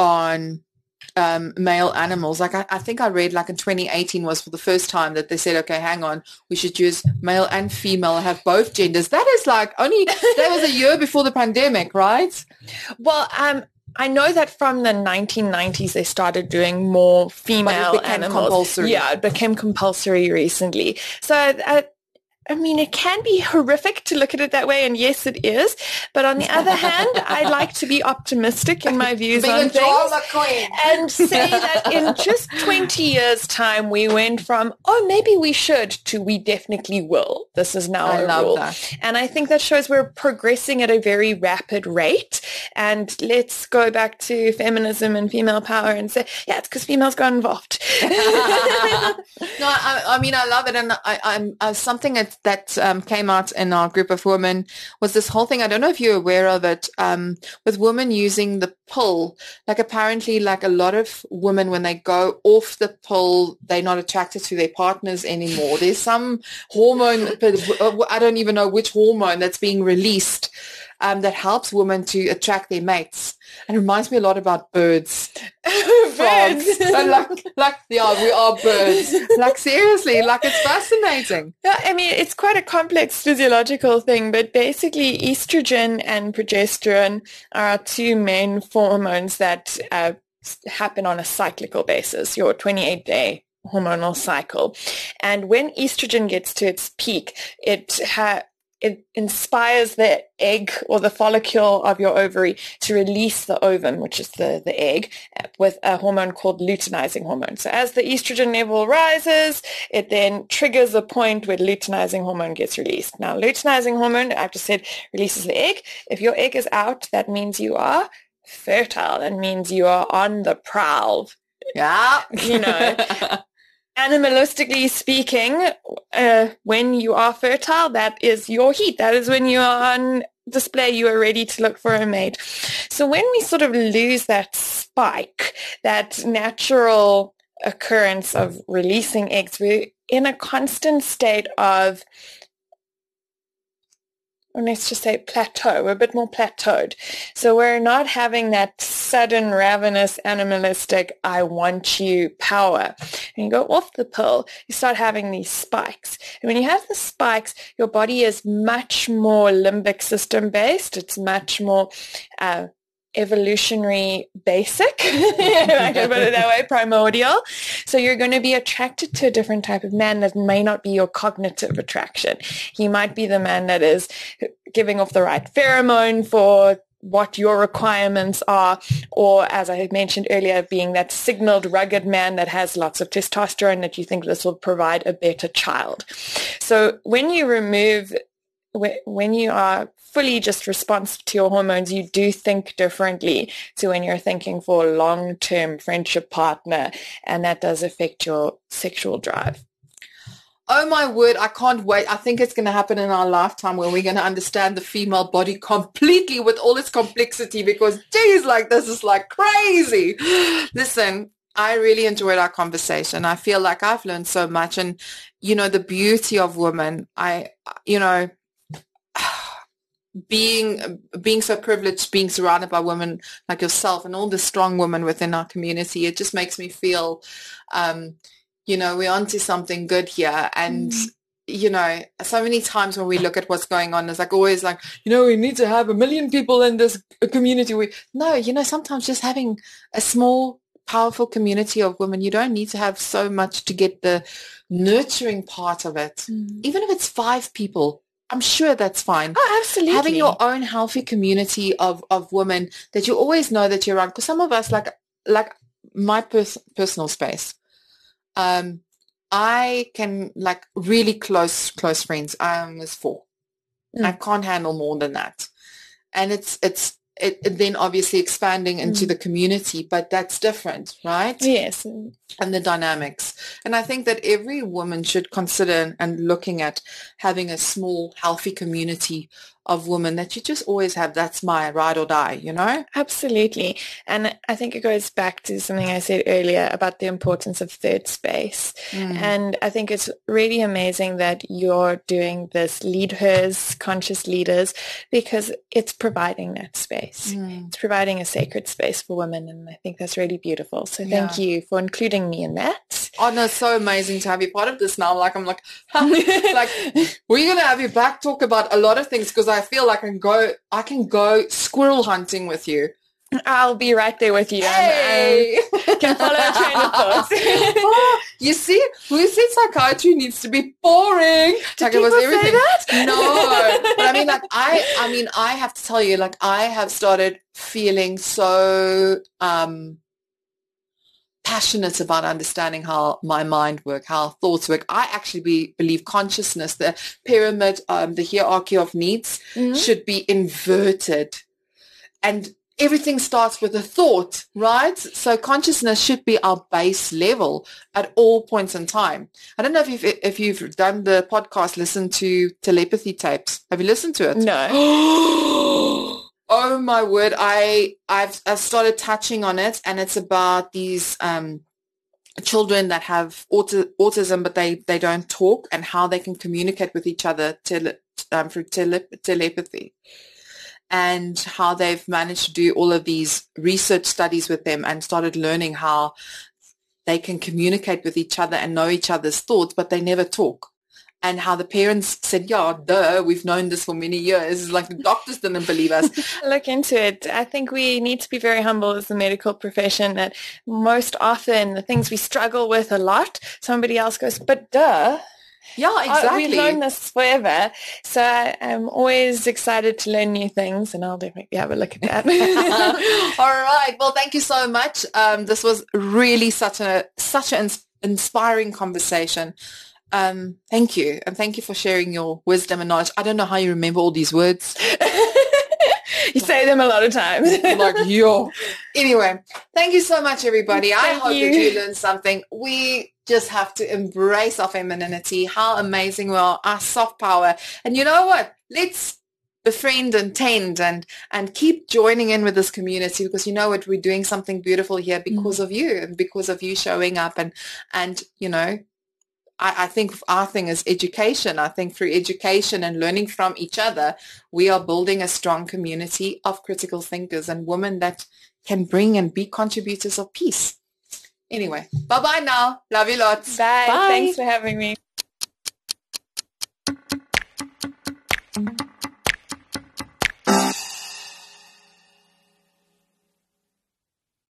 on um, male animals, like I, I think I read like in twenty eighteen was for the first time that they said, okay, hang on, we should use male and female, have both genders. That is like only, that was a year before the pandemic, right? Well, um, I know that from the nineteen nineties they started doing more female but it became animals. Compulsory. Yeah, it became compulsory recently. So uh, I mean, it can be horrific to look at it that way, and yes, it is. But on the other hand, I like to be optimistic in my views Being on a things drama queen. and say that in just twenty years' time, we went from, oh, maybe we should, to we definitely will. This is now I a love rule. That. And I think that shows we're progressing at a very rapid rate. And let's go back to feminism and female power and say, yeah, it's because females got involved. No, I, I mean, I love it. And I, I'm uh, something that, that um, came out in our group of women was this whole thing. I don't know if you're aware of it, um, with women using the pill. Like apparently, like a lot of women, when they go off the pill, they're not attracted to their partners anymore. There's some hormone, I don't even know which hormone that's being released, um, that helps women to attract their mates. And it reminds me a lot about birds. Birds. And like, like, yeah, we are birds. Like, seriously, like, it's fascinating. Yeah, I mean, it's quite a complex physiological thing, but basically estrogen and progesterone are our two main hormones that uh, happen on a cyclical basis, your twenty-eight day hormonal cycle. And when estrogen gets to its peak, it ha- it inspires the egg or the follicle of your ovary to release the ovum, which is the, the egg, with a hormone called luteinizing hormone. So as the estrogen level rises, it then triggers a point where luteinizing hormone gets released. Now, luteinizing hormone, I've just said, releases the egg. If your egg is out, that means you are fertile. That means you are on the prowl. Yeah. You know. animalistically speaking, uh, when you are fertile, that is your heat. That is when you are on display. You are ready to look for a mate. So when we sort of lose that spike, that natural occurrence of releasing eggs, we're in a constant state of, let's just say plateau. We're a bit more plateaued. So we're not having that sudden, ravenous, animalistic, I want you power. And you go off the pill, you start having these spikes. And when you have the spikes, your body is much more limbic system based. It's much more uh, evolutionary basic, if I can put it that way, primordial. So you're going to be attracted to a different type of man that may not be your cognitive attraction. He might be the man that is giving off the right pheromone for what your requirements are, or as I mentioned earlier, being that signaled rugged man that has lots of testosterone that you think this will provide a better child. So when you remove when you are fully just responsive to your hormones, you do think differently to when you're thinking for a long-term friendship partner, and that does affect your sexual drive. Oh my word, I can't wait. I think it's going to happen in our lifetime when we're going to understand the female body completely with all its complexity, because geez, like this is like crazy. Listen, I really enjoyed our conversation. I feel like I've learned so much, and you know, the beauty of women, I, you know, being being so privileged, being surrounded by women like yourself and all the strong women within our community, it just makes me feel, um, you know, we're onto something good here. And, mm. you know, so many times when we look at what's going on, it's like always like, you know, we need to have a million people in this community. We No, you know, sometimes just having a small, powerful community of women, you don't need to have so much to get the nurturing part of it. Mm. Even if it's five people, I'm sure that's fine. Oh, absolutely. Having your own healthy community of, of women that you always know that you're around. Because some of us, like like my pers- personal space, um, I can, like, really close close friends. I'm is four. Mm. I can't handle more than that. And it's it's it, it then obviously expanding into mm. the community, but that's different, right? Yes. And the dynamics. And I think that every woman should consider and looking at having a small, healthy community of women that you just always have. That's my ride or die, you know? Absolutely. And I think it goes back to something I said earlier about the importance of third space. Mm. And I think it's really amazing that you're doing this Lead Hers, Conscious Leaders, because it's providing that space. Mm. It's providing a sacred space for women. And I think that's really beautiful. So thank yeah. you for including me in that. Oh, no, it's so amazing to have you part of this now. Like, I'm like, huh? Like, we're going to have you back talk about a lot of things, because I feel like I can go, I can go squirrel hunting with you. I'll be right there with you. Hey. And, um, can follow a train of thoughts. Oh, you see, who said psychiatry needs to be boring? Did like people it was everything. Say that? No, but I mean, like, I, I mean, I have to tell you, like, I have started feeling so um, passionate about understanding how my mind works, how thoughts work. I actually be, believe consciousness, the pyramid, um, the hierarchy of needs, mm-hmm. should be inverted, and everything starts with a thought, right? So consciousness should be our base level at all points in time. I don't know if you've, if you've done the podcast, listened to telepathy tapes. Have you listened to it? No. Oh my word. I, I've, I've started touching on it, and it's about these um, children that have auti- autism, but they, they don't talk, and how they can communicate with each other tele- um, through tele- telepathy. And how they've managed to do all of these research studies with them and started learning how they can communicate with each other and know each other's thoughts, but they never talk. And how the parents said, yeah, duh, we've known this for many years. It's like the doctors didn't believe us. Look into it. I think we need to be very humble as the medical profession, that most often the things we struggle with a lot, somebody else goes, but duh. Yeah, exactly. Oh, we've known this forever. So I, I'm always excited to learn new things, and I'll definitely have a look at that. All right. Well, thank you so much. Um, this was really such a such an inspiring conversation. Um, thank you. And thank you for sharing your wisdom and knowledge. I don't know how you remember all these words. You say them a lot of times. Like, yo. Anyway, thank you so much, everybody. I Thank hope you. that you learned something. We just have to embrace our femininity, how amazing we are, our soft power. And you know what? Let's befriend and tend and and keep joining in with this community, because you know what, we're doing something beautiful here because mm. of you, and because of you showing up. And and you know, I, I think our thing is education. I think through education and learning from each other, we are building a strong community of critical thinkers and women that can bring and be contributors of peace. Anyway, bye bye now. Love you lots. Bye. Bye. Thanks for having me.